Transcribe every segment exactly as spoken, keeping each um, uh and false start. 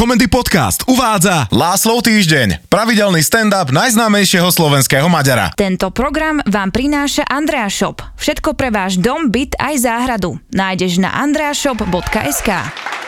Komendy Podcast uvádza Láslov týždeň, pravidelný stand-up najznámejšieho slovenského Maďara. Tento program vám prináša Andrea Shop. Všetko pre váš dom, byt aj záhradu. Nájdeš na andreashop bodka es ká.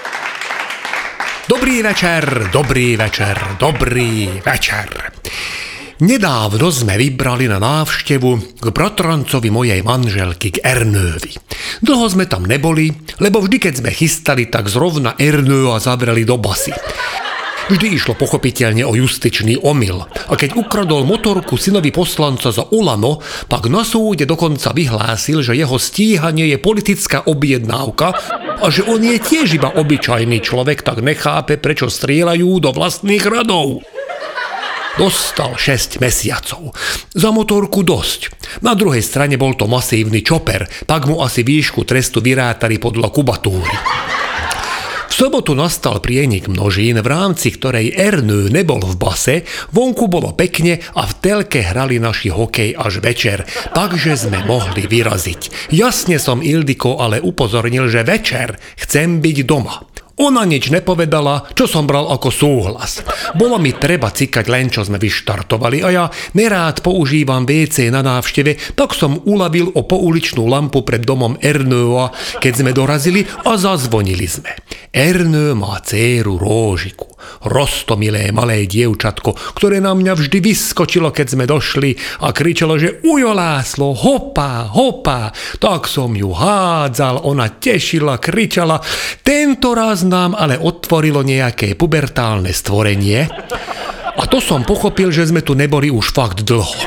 Dobrý večer, dobrý večer, dobrý večer. Nedávno sme vybrali na návštevu k bratrancovi mojej manželky, k Ernővi. Dlho sme tam neboli, lebo vždy, keď sme chystali, tak zrovna Ernőa zavreli do basy. Vždy išlo pochopiteľne o justičný omyl. A keď ukradol motorku synovi poslanca za Olano, pak na súde dokonca vyhlásil, že jeho stíhanie je politická objednávka a že on je tiež iba obyčajný človek, tak nechápe, prečo strieľajú do vlastných radov. Dostal šesť mesiacov. Za motorku dosť. Na druhej strane bol to masívny čoper, tak mu asi výšku trestu vyrátali podľa kubatúry. V sobotu nastal prienik množín, v rámci ktorej Ernő nebol v base, vonku bolo pekne a v telke hrali naši hokej až večer, takže sme mohli vyraziť. Jasne som Ildiko ale upozornil, že večer chcem byť doma. Ona nič nepovedala, čo som bral ako súhlas. Bolo mi treba cikať len, čo sme vyštartovali a ja nerád používam vé cé na návšteve, tak som uľavil o pouličnú lampu pred domom Ernőa, keď sme dorazili a zazvonili sme. Ernő má dcéru Róžiku, roztomilé malé dievčatko, ktoré na mňa vždy vyskočilo, keď sme došli a kričalo, že ujo Láslo, hopá, hopá. Tak som ju hádzal, ona tešila, kričala. Tento raz nám ale otvorilo nejaké pubertálne stvorenie a to som pochopil, že sme tu neboli už fakt dlho.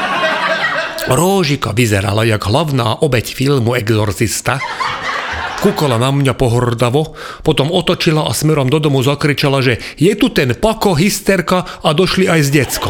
Róžika vyzerala jak hlavná obeť filmu Exorcista, kúkala na mňa pohordavo, potom otočila a smerom do domu zakričala, že je tu ten Pako, hysterka a došli aj s deckom.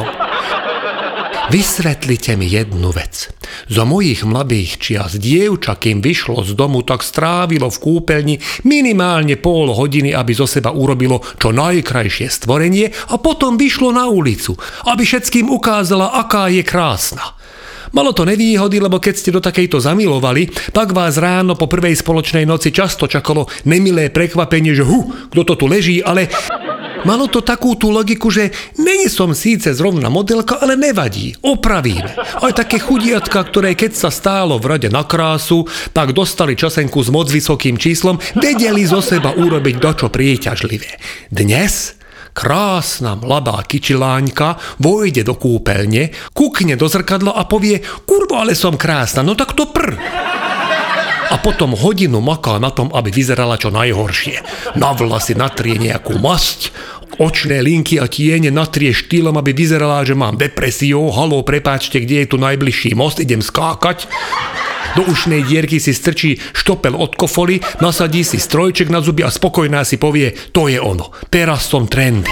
Vysvetlite mi jednu vec. Za mojich mladých čias dievča, kým vyšlo z domu, tak strávilo v kúpeľni minimálne pol hodiny, aby zo seba urobilo čo najkrajšie stvorenie a potom vyšlo na ulicu, aby všetkým ukázala, aká je krásna. Malo to nevýhody, lebo keď ste do takejto zamilovali, tak vás ráno po prvej spoločnej noci často čakalo nemilé prekvapenie, že hu, kto to tu leží, ale malo to takú tú logiku, že není som síce zrovna modelka, ale nevadí, opravíme. Aj také chudiatka, ktoré keď sa stálo v rade na krásu, tak dostali časenku s moc vysokým číslom, vedeli zo seba urobiť dačo prieťažlivé. Dnes krásna mladá kyčiláňka vojde do kúpeľne, kúkne do zrkadla a povie, kurvo, ale som krásna, no tak to prr. A potom hodinu maká na tom, aby vyzerala čo najhoršie. Na vlasy natrie nejakú masť, očné linky a tiene natrie štýlom, aby vyzerala, že mám depresiu, haló, prepáčte, kde je tu najbližší most, idem skákať. Do ušnej dierky si strčí štopel od kofoly, nasadí si strojček na zuby a spokojná si povie, to je ono, teraz som trendy.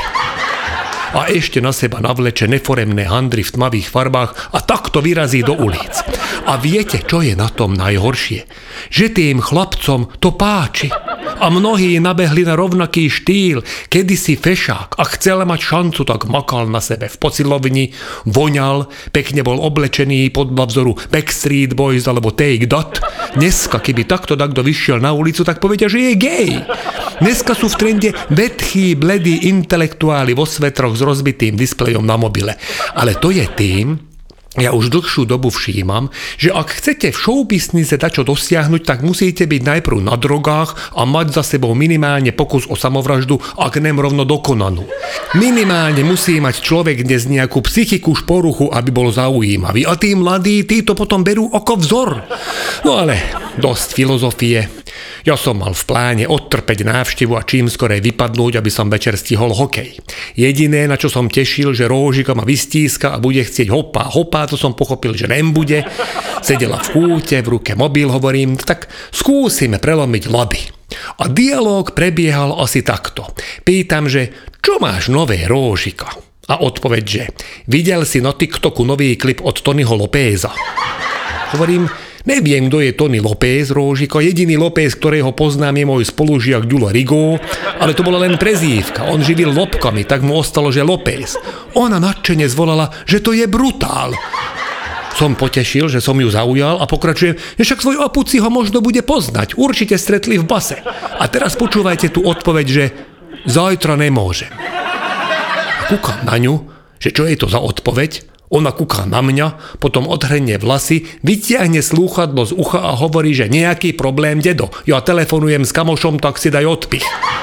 A ešte na seba navleče neforemné handry v tmavých farbách a takto vyrazí do ulic. A viete, čo je na tom najhoršie? Že tým chlapcom to páči. A mnohí nabehli na rovnaký štýl, kedysi fešák a chcel mať šancu, tak makal na sebe v posilovni, voňal, pekne bol oblečený podľa vzoru Backstreet Boys alebo Take That. Dneska, keby takto takto vyšiel na ulicu, tak povedia, že je gej. Dneska sú v trende vetchí, bledí intelektuáli vo svetroch s rozbitým displejom na mobile. Ale to je tým, ja už dlhšiu dobu všímam, že ak chcete v showbiznise dačo dosiahnuť, tak musíte byť najprv na drogách a mať za sebou minimálne pokus o samovraždu, ak nem rovno dokonanú. Minimálne musí mať človek dnes nejakú psychiku šporuchu, aby bol zaujímavý. A tí mladí, tí to potom berú ako vzor. No ale dosť filozofie. Ja som mal v pláne odtrpeť návštevu a čím skorej vypadnúť, aby som večer stihol hokej. Jediné, na čo som tešil, že Róžika ma vystíska a bude chcieť hopá, hopá, to som pochopil, že nebude. Sedela v kúte, v ruke mobil, hovorím, tak skúsime prelomiť laby. A dialóg prebiehal asi takto. Pýtam, že čo máš nové, Róžika? A odpoveď, že videl si na TikToku nový klip od Tonyho Lopéza. Hovorím, neviem, kto je Tony Lopez, Róžiko. Jediný Lopez, ktorého poznám, je môj spolužiak Ďulo Rigo, ale to bola len prezývka. On živil lopkami, tak mu ostalo, že Lopez. Ona nadšene zvolala, že to je brutál. Som potešil, že som ju zaujal a pokračujem, že však svoj opuci ho možno bude poznať. Určite stretli v base. A teraz počúvajte tú odpoveď, že zajtra nemôžem. Kúkam na ňu, že čo je to za odpoveď. Ona kúka na mňa, potom odhrnie vlasy, vytiahne slúchadlo z ucha a hovorí, že nejaký problém, dedo. Ja telefonujem s kamošom, tak si daj odpich.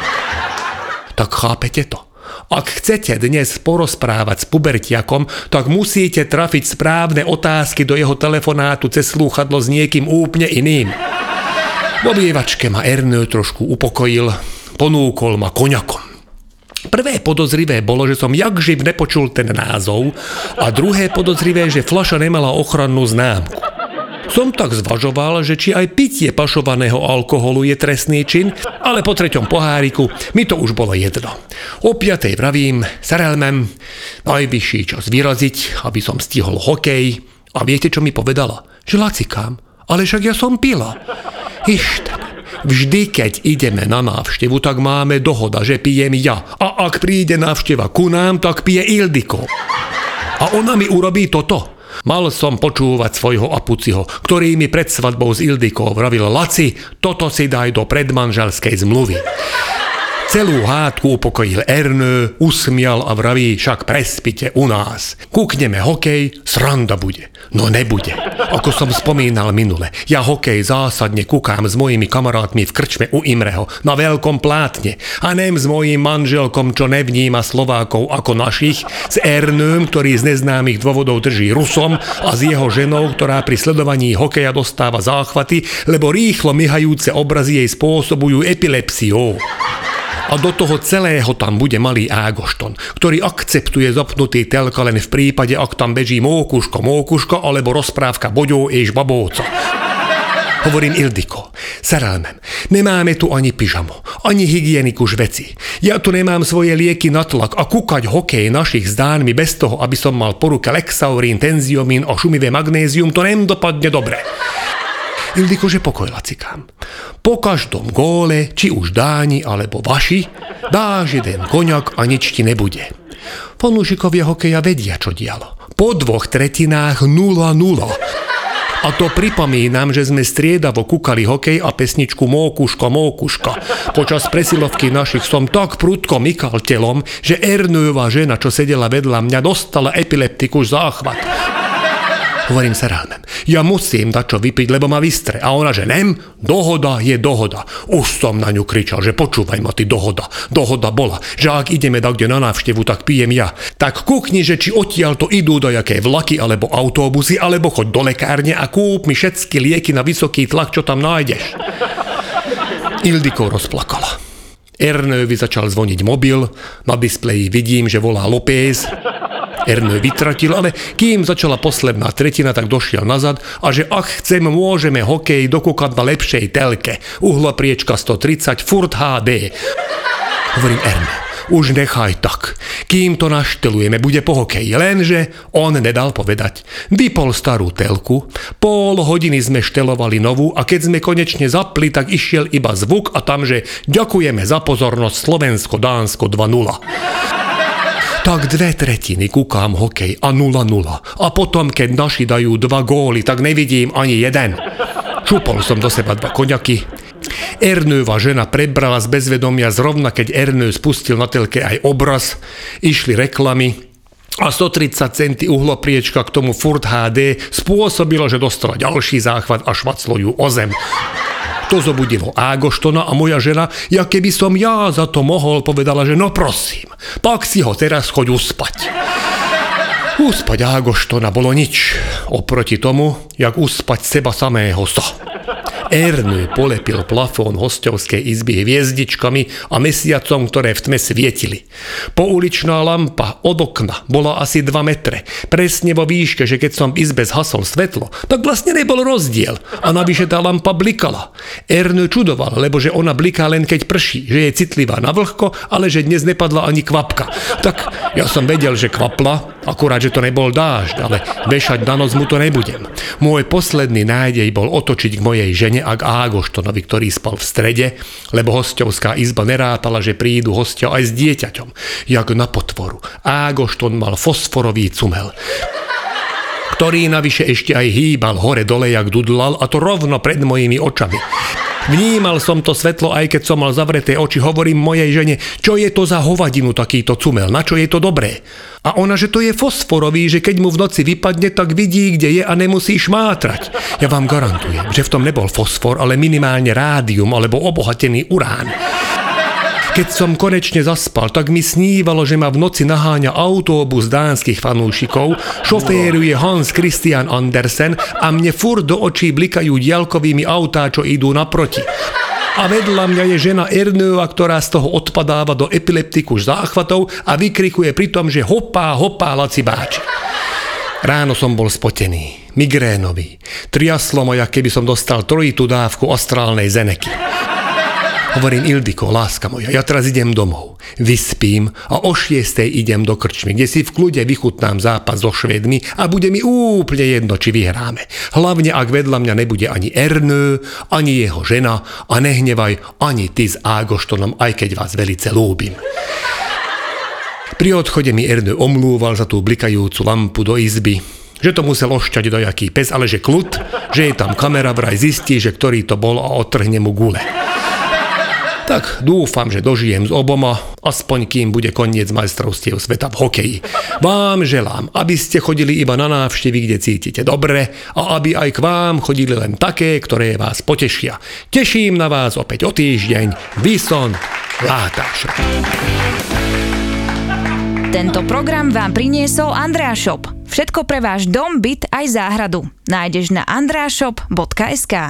Tak chápete to? Ak chcete dnes porozprávať s pubertiakom, tak musíte trafiť správne otázky do jeho telefonátu cez slúchadlo s niekým úplne iným. V obývačke ma Ernő trošku upokojil, ponúkol ma koňakom. Prvé podozrivé bolo, že som jakživ nepočul ten názov a druhé podozrivé, že fľaša nemala ochrannú známku. Som tak zvažoval, že či aj pitie pašovaného alkoholu je trestný čin, ale po treťom poháriku mi to už bolo jedno. O piatej vravím, Serelmem, najvyšší čas vyraziť, aby som stihol hokej. A viete, čo mi povedala? Že lacikám, ale však ja som pila. Išten. Vždy, keď ideme na návštevu, tak máme dohoda, že pijem ja. A ak príde návšteva ku nám, tak pije Ildiko. A ona mi urobí toto. Mal som počúvať svojho apuciho, ktorý mi pred svadbou s Ildikou vravil: Laci, toto si daj do predmanželskej zmluvy. Celú hádku upokojil Ernő, usmial a vraví: však prespite u nás. Kúkneme hokej, sranda bude. No nebude. Ako som spomínal minule, ja hokej zásadne kúkám s mojimi kamarátmi v krčme u Imreho na veľkom plátne. A nem s mojím manželkom, čo nevníma Slovákov ako našich, s Ernőm, ktorý z neznámych dôvodov drží Rusom, a s jeho ženou, ktorá pri sledovaní hokeja dostáva záchvaty, lebo rýchlo myhajúce obrazy jej spôsobujú epilepsiu. A do toho celého tam bude malý Ágošton, ktorý akceptuje zapnutý telka len v prípade, ak tam beží mókuško, mókuško alebo rozprávka boďou ež babóca. Hovorím Ildiko, Serelmem, nemáme tu ani pyžamo, ani hygieniku veci. Ja tu nemám svoje lieky na tlak a kúkať hokej našich zdán mi bez toho, aby som mal po ruke Lexaurín, tenziomín a šumivé magnézium, to nem dopadne dobre. Ildiko, že pokoj lacikám. Po každom góle, či už dáni alebo vaši, dáš jeden koňak a nič ti nebude. Fanúšikovia hokeja vedia, čo dialo. Po dvoch tretinách nula nula. A to pripomínam, že sme striedavo kúkali hokej a pesničku Mókuško, Mókuška. Počas presilovky našich som tak prudko mykal telom, že Ernőva žena, čo sedela vedľa mňa, dostala epileptikus záchvat. Hovorím Serelmem, ja musím dať čo vypiť, lebo ma vystre. A ona, že nem, dohoda je dohoda. Už som na ňu kričal, že počúvaj ma ty, dohoda. Dohoda bola, že ak ideme dakde na návštevu, tak pijem ja. Tak kúkni, že či odtiaľ to idú do jaké vlaky alebo autobusy, alebo choď do lekárne a kúp mi všetky lieky na vysoký tlak, čo tam nájdeš. Ildiko rozplakala. Ernővi začal zvoniť mobil, na displeji vidím, že volá López. Ernő vytratil, ale kým začala posledná tretina, tak došiel nazad a že ak chcem, môžeme hokej dokúkať na lepšej telke. Uhlopriečka stotridsať, furt há dé. Hovorím Ernő, už nechaj tak. Kým to naštelujeme, bude po hokeji. Lenže on nedal povedať. Vypol starú telku, pol hodiny sme štelovali novú a keď sme konečne zapli, tak išiel iba zvuk a tam, že ďakujeme za pozornosť Slovensko-Dánsko dva nula. Tak dve tretiny kúkam hokej a nula nula. A potom, keď naši dajú dva góly, tak nevidím ani jeden. Šupol som do seba dva koňaky. Ernőva žena prebrala z bezvedomia zrovna, keď Ernő spustil na telke aj obraz. Išli reklamy a stotridsať centí uhlopriečka k tomu furt há dé spôsobilo, že dostala ďalší záchvat a švaclo ju o zem. To zobudilo Ágoštona a moja žena, ja keby som ja za to mohol, povedala, že no prosím, tak si ho teraz choď uspať. Uspať Ágoštona bolo nič, oproti tomu, jak uspať seba samého sa. Ernő polepil plafón hosťovskej izby hviezdičkami a mesiacom, ktoré v tme svietili. Pouličná lampa od okna bola asi dva metre, presne vo výške, že keď som v izbe zhasol svetlo, tak vlastne nebol rozdiel a navyše tá lampa blikala. Ernő čudoval, lebo že ona bliká len keď prší, že je citlivá na vlhko, ale že dnes nepadla ani kvapka. Tak ja som vedel, že kvapla, akurát, že to nebol dážď, ale vešať na noc mu to nebudem. Môj posledný nádej bol otočiť k mojej žene a k Ágoštonovi, ktorý spal v strede, lebo hosťovská izba nerátala, že prídu hostia aj s dieťaťom. Jak na potvoru. Ágošton mal fosforový cumel, ktorý navyše ešte aj hýbal hore dole, jak dudlal, a to rovno pred mojimi očami. Vnímal som to svetlo, aj keď som mal zavreté oči. Hovorím mojej žene, čo je to za hovadinu takýto cumel, na čo je to dobré? A ona, že to je fosforový, že keď mu v noci vypadne, tak vidí, kde je a nemusí šmátrať. Ja vám garantujem, že v tom nebol fosfor, ale minimálne rádium alebo obohatený urán. Keď som konečne zaspal, tak mi snívalo, že ma v noci naháňa autóbus dánskych fanúšikov, šoféruje Hans Christian Andersen a mne furt do očí blikajú diaľkovými autá, čo idú naproti. A vedľa mňa je žena Ernőa, ktorá z toho odpadáva do epileptiku záchvatov a vykrikuje pritom, že hopá, hopá, Laci báči. Ráno som bol spotený, migrénový. Triaslo ma, jak keby som dostal trojitú dávku astrálnej zeneky. Hovorím, Ildiko, láska moja, ja teraz idem domov, vyspím a o šiestej idem do krčmy, kde si v kľude vychutnám zápas so Švédmi a bude mi úplne jedno, či vyhráme. Hlavne, ak vedľa mňa nebude ani Ernő, ani jeho žena a nehnevaj ani ty s Ágoštonom, aj keď vás velice ľúbim. Pri odchode mi Ernő omlúval za tú blikajúcu lampu do izby, že to musel ošťať dojaký pes, ale že kľud, že je tam kamera, vraj zistí, že ktorý to bol a odtrhne mu gule. Tak dúfam, že dožijem s oboma, aspoň kým bude koniec majstrovstiev sveta v hokeji. Vám želám, aby ste chodili iba na návštevy, kde cítite dobre a aby aj k vám chodili len také, ktoré vás potešia. Teším na vás opäť o týždeň. Vison Látáš. Tento program vám priniesol Andrea Shop. Všetko pre váš dom, byt aj záhradu. Nájdeš na andreashop bodka es ká.